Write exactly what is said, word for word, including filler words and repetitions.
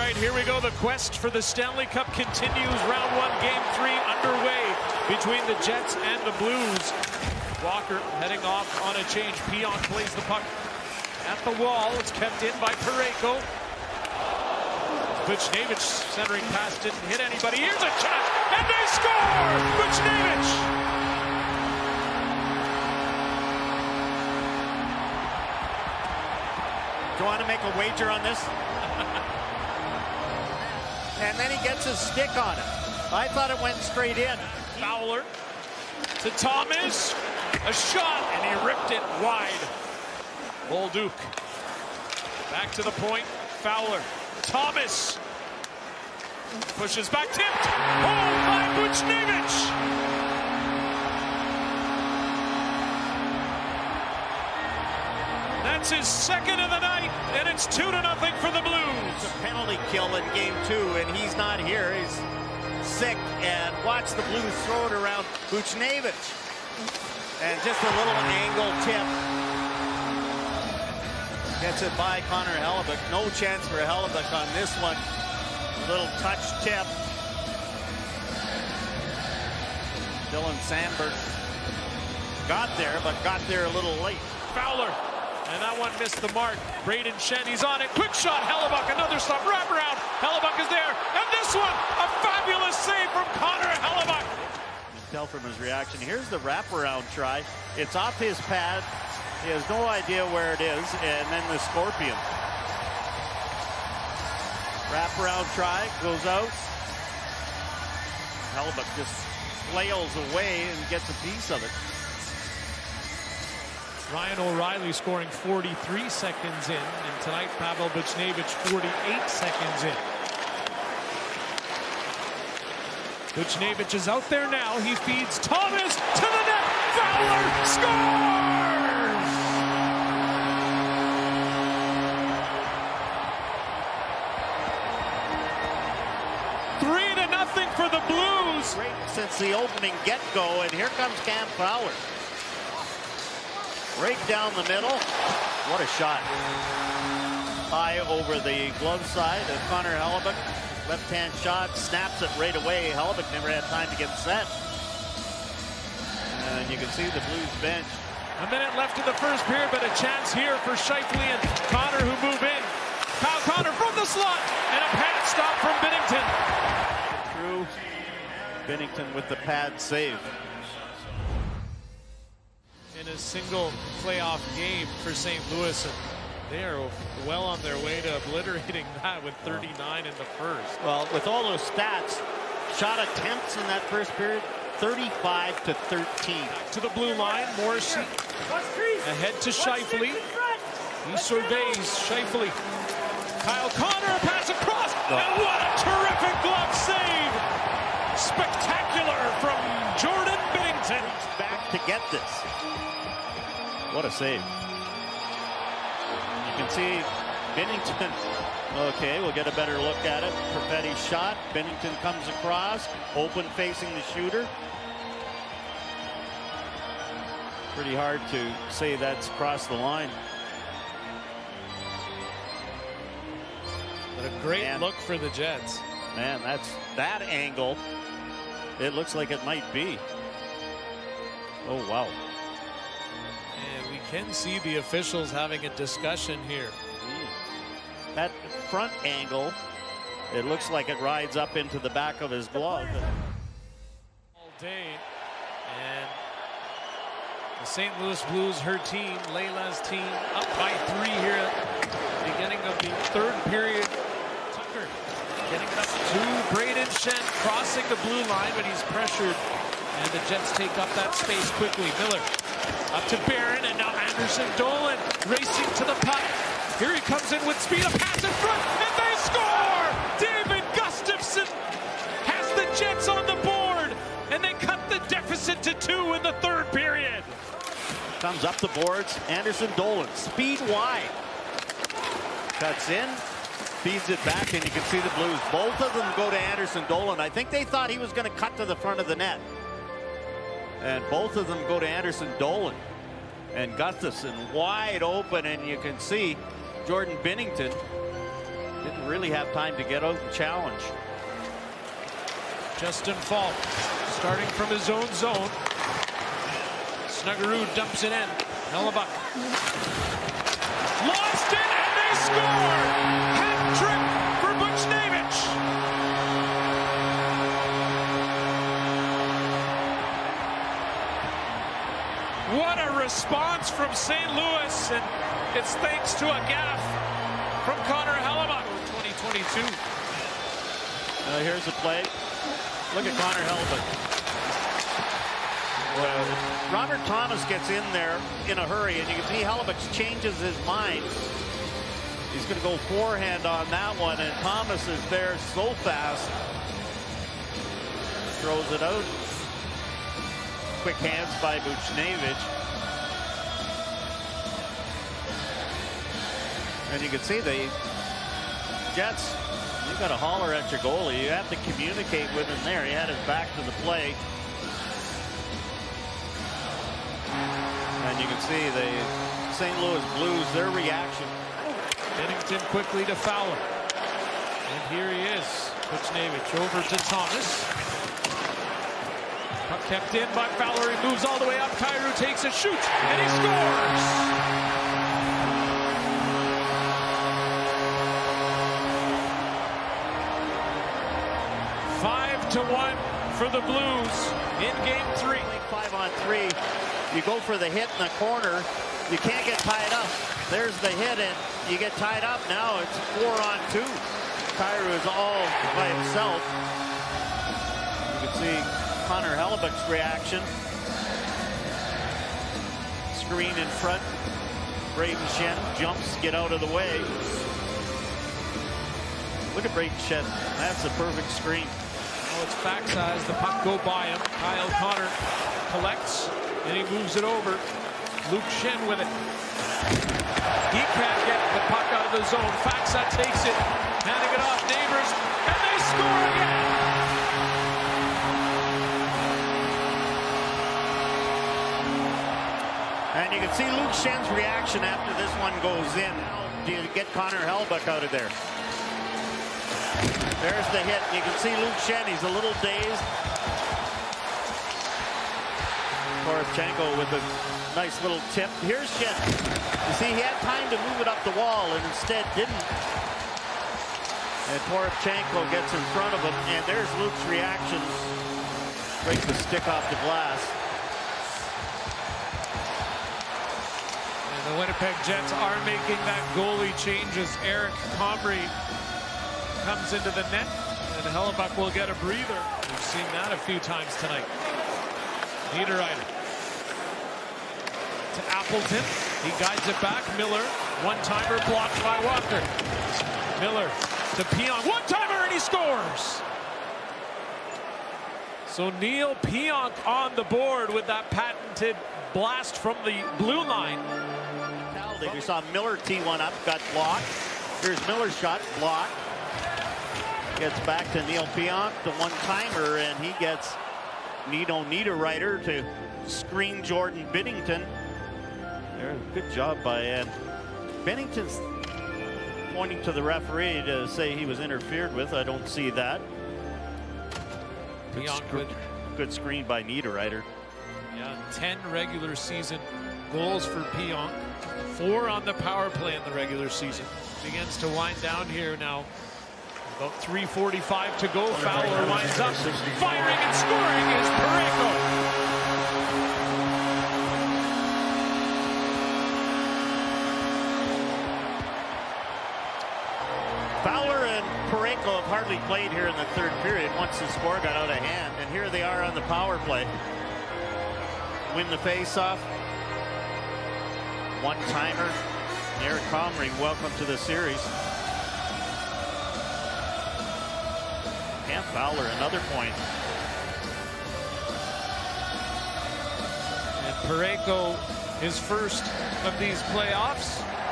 right, here we go. The quest for the Stanley Cup continues. Round one, game three underway between the Jets and the Blues. Walker heading off on a change. Pionk plays the puck at the wall. It's kept in by Parayko. Buchnevich centering pass didn't hit anybody. Here's a chance, and they score! Buchnevich! Do you want to make a wager on this? And then he gets his stick on it. I thought it went straight in. Fowler to Thomas. A shot, and he ripped it wide. Bolduc back to the point. Fowler. Thomas pushes back, tipped. Oh, by Buchnevich. That's his second of the night, and it's two to nothing for the Blues. It's a penalty kill in game two, and he's not here. He's sick, and watch the Blues throw it around Buchnevich. And just a little angle tip. Gets it by Connor Hellebuyck. No chance for Hellebuyck on this one. A little touch tip. Dylan Sandberg got there, but got there a little late. Fowler. And that one missed the mark. Braden Shen, he's on it. Quick shot, Hellebuyck, another stop, wrap around. Hellebuyck is there. And this one, a fabulous save from Connor Hellebuyck. Tell from his reaction. Here's the wraparound try. It's off his pad. He has no idea where it is. And then the Scorpion. Wraparound try, goes out. Hellebuyck just flails away and gets a piece of it. Ryan O'Reilly scoring forty-three seconds in, and tonight Pavel Buchnevich forty-eight seconds in. Buchnevich is out there now. He feeds Thomas to the net. Fowler scores! Three to nothing for the Blues. Great since the opening get-go, and here comes Cam Fowler. Right down the middle. What a shot. High over the glove side of Connor Hellebuyck. Left-hand shot, snaps it right away. Hellebuyck never had time to get set. And you can see the Blues bench. A minute left in the first period, but a chance here for Scheifele and Connor who move in. Kyle Connor from the slot, and a pad stop from Binnington. Through Binnington with the pad save. In a single playoff game for Saint Louis, and they are well on their way to obliterating that with thirty-nine in the first. Well, with all those stats, shot attempts in that first period, thirty-five to thirteen. Back to the blue line, Morrissey ahead to Scheifele. He surveys Scheifele. Kyle Connor, a pass across, oh. And what a terrific glove save! Spectacular from Jordan Binnington. Back to get this. What a save. You can see Binnington. Okay, we'll get a better look at it. Perfetti shot. Binnington comes across. Open facing the shooter. Pretty hard to say that's across the line. But a great man, look for the Jets. Man, that's that angle. It looks like it might be. Oh, wow. And we can see the officials having a discussion here. That front angle, it looks like it rides up into the back of his glove. All day. And the Saint Louis Blues, her team, Leila's team, up by three here at the beginning of the third period. Tucker getting it up to Braden Shen, crossing the blue line, but he's pressured. And the Jets take up that space quickly. Miller up to Barron, and now Anderson Dolan racing to the puck. Here he comes in with speed, a pass in front, and they score! David Gustafsson has the Jets on the board, and they cut the deficit to two in the third period. Comes up the boards, Anderson Dolan, speed wide. Cuts in, feeds it back, and you can see the Blues. Both of them go to Anderson Dolan. I think they thought he was going to cut to the front of the net. And both of them go to Anderson Dolan. And Gustafsson wide open, and you can see Jordan Binnington Didn't really have time to get out and challenge. Justin Faulk starting from his own zone. Snuggerud dumps it in. Hellebuyck lost it, and they score! Hat trick for Buchnevich. What a response from Saint Louis, and it's thanks to a gaff from Connor Hellebuyck. twenty twenty-two. Uh, here's the play. Look at Connor Hellebuyck. Well, Robert Thomas gets in there in a hurry, and you can see Hellebuyck changes his mind. He's going to go forehand on that one, and Thomas is there so fast. Throws it out. Quick hands by Buchnevich. And you can see the Jets, you got to holler at your goalie. You have to communicate with him there. He had his back to the play. And you can see the Saint Louis Blues, their reaction. Binnington quickly to Fowler. And here he is. Buchnevich over to Thomas. Puck kept in by Fowler. He moves all the way up. Kyrou takes a shoot, and he scores! Five to one for the Blues in game three. Five on three. You go for the hit in the corner. You can't get tied up. There's the hit, and you get tied up. Now it's four on two. Kyrou is all by himself. You can see Connor Hellebuyck's reaction. Screen in front. Brayden Schenn jumps, get out of the way. Look at Brayden Schenn. That's a perfect screen. Oh, it's backside. The puck go by him. Kyle Connor collects, and he moves it over. Luke Schenn with it. He can't get the puck out of the zone. Faksa takes it, handing it off Neighbors, and they score again. And you can see Luke Schenn's reaction after this one goes in. Now, do you get Connor Hellebuyck out of there? There's the hit. You can see Luke Schenn. He's a little dazed. Poroshenko with a nice little tip. Here's Schenn. You see, he had time to move it up the wall and instead didn't. And Poroshenko gets in front of him, and there's Luke's reaction. Break the stick off the glass. And the Winnipeg Jets are making that goalie change as Eric Comrie comes into the net, and Hellebuyck will get a breather. We've seen that a few times tonight. Niederreiter to Appleton. He guides it back. Miller, one-timer blocked by Walker. Miller to Pionk, one-timer, and he scores. So Neil Pionk on the board with that patented blast from the blue line. We saw Miller tee one up, got blocked. Here's Miller's shot, blocked. Gets back to Neil Pionk, the one-timer, and he gets Nino Niederreiter to screen Jordan Binnington. There, good job by Ed. Binnington's pointing to the referee to say he was interfered with. I don't see that. Good, sc good. good screen by Niederreiter. Yeah, ten regular season goals for Pionk. Four on the power play in the regular season. Begins to wind down here now. About three forty-five to go. Fowler winds up. Firing and scoring is Parayko. Fowler and Parayko have hardly played here in the third period once the score got out of hand. And here they are on the power play. Win the faceoff. One-timer. Eric Comrie, welcome to the series. Cam Fowler, another point. And Parayko, his first of these playoffs.